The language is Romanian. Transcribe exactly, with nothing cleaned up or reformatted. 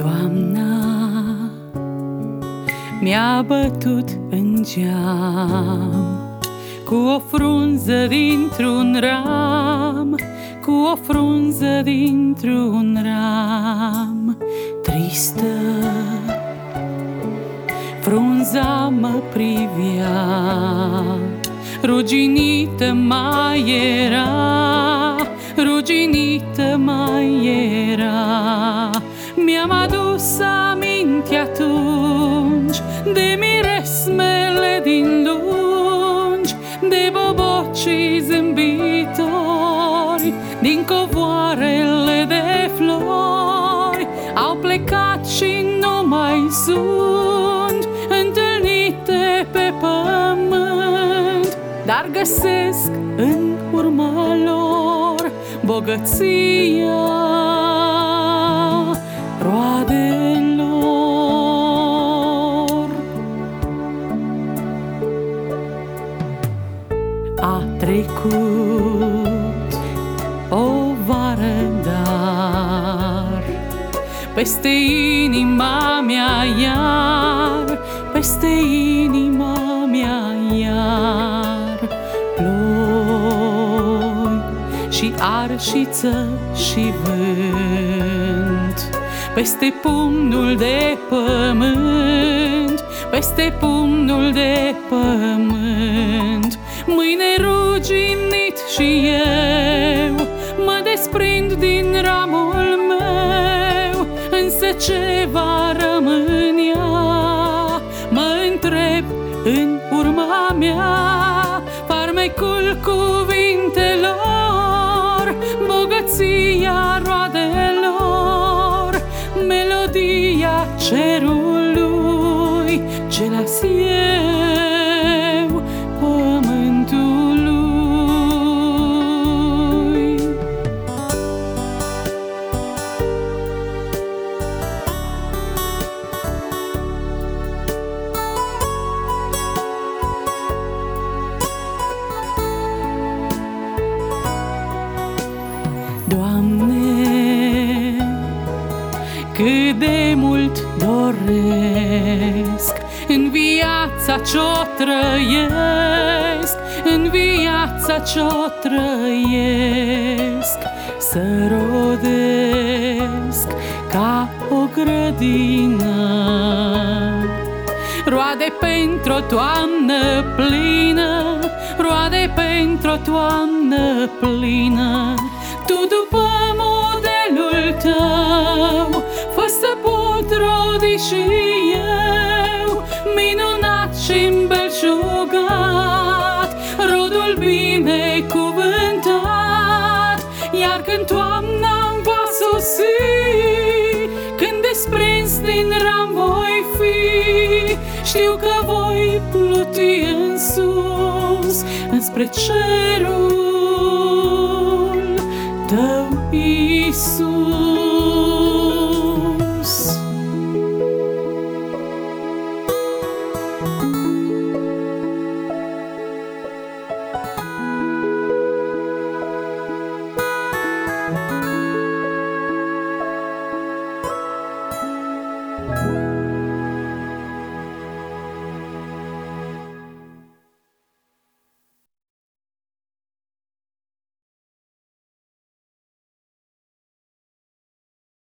Toamna mi-a bătut în geam cu o frunză dintr-un ram, cu o frunză dintr-un ram. Tristă frunza mă privea, ruginită mai era, ruginită mai era. Mi-am adus aminte atunci de miresmele din lungi, de bobocii zâmbitori din covoarele de flori. Au plecat și nu mai sunt întâlnite pe pământ, dar găsesc în urma lor bogăția roadelor. A trecut o vară, dar peste inima mea iar, peste inima mea iar ploi și arșiță și vânt. Peste pumnul de pământ, peste pumnul de pământ. Mâine ruginit și eu mă desprind din ramul meu, însă ce va rămânea, mă întreb în urma mea. Farmecul cuvintelor, bogăția roadelor, melodia cerului, ce las eu pământului. Doamne, cât de mult doresc în viața ce-o trăiesc, în viața ce-o trăiesc, să rodesc ca o grădină, roade pentru o toamnă plină, roade pentru o toamnă plină. Tu după modelul tău fă să pot rodi și eu, minunat și îmbelșugat, rodul binecuvântat. Iar când toamna-mi va sosi, când desprins din ram voi fi, știu că voi pluti în sus, înspre cerul Tău, Iisus.